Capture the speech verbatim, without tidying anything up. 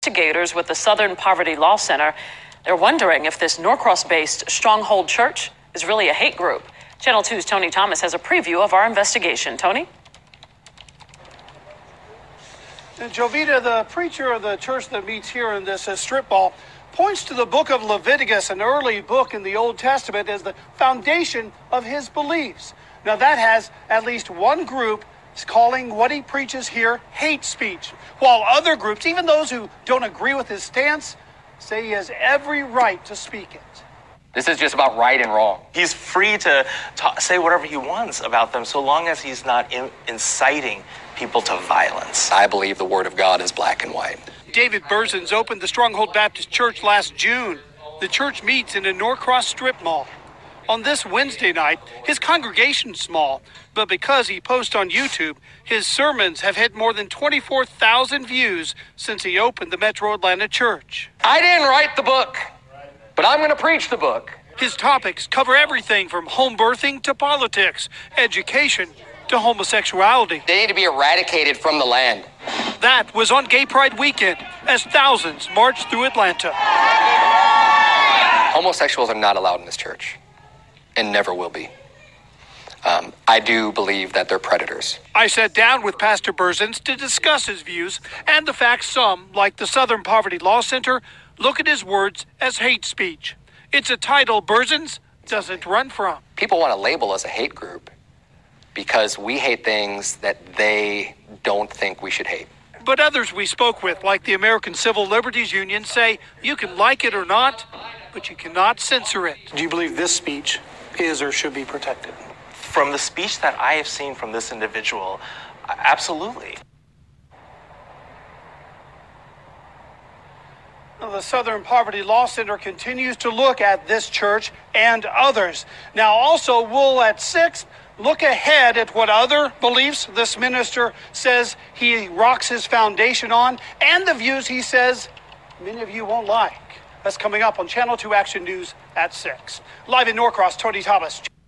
Investigators with the Southern Poverty Law Center, they're wondering if this Norcross-based Stronghold Church is really a hate group. Channel two's Tony Thomas has a preview of our investigation. Tony? And Jovita, the preacher of the church that meets here in this uh, strip mall, points to the book of Leviticus, an early book in the Old Testament, as the foundation of his beliefs. Now that has at least one group calling what he preaches here hate speech, while other groups, even those who don't agree with his stance, say he has every right to speak it. This is just about right and wrong. He's free to ta- say whatever he wants about them, so long as he's not in- inciting people to violence. I believe the word of God is black and white. David Berzins opened the Stronghold Baptist Church last June. The church meets in a Norcross strip mall. On this Wednesday night, his congregation's small, but because he posts on YouTube, his sermons have hit more than twenty-four thousand views since he opened the Metro Atlanta church. I didn't write the book, but I'm going to preach the book. His topics cover everything from home birthing to politics, education to homosexuality. They need to be eradicated from the land. That was on Gay Pride weekend as thousands marched through Atlanta. Homosexuals are not allowed in this church and never will be. Um, I do believe that they're predators. I sat down with Pastor Berzins to discuss his views and the fact some, like the Southern Poverty Law Center, look at his words as hate speech. It's a title Berzins doesn't run from. People want to label us a hate group because we hate things that they don't think we should hate. But others we spoke with, like the American Civil Liberties Union, say you can like it or not, but you cannot censor it. Do you believe this speech is or should be protected? From the speech that I have seen from this individual, absolutely. The Southern Poverty Law Center continues to look at this church and others. Now, also, we'll at six look ahead at what other beliefs this minister says he rocks his foundation on, and the views he says many of you won't like. That's coming up on Channel two Action News at six. Live in Norcross, Tony Thomas.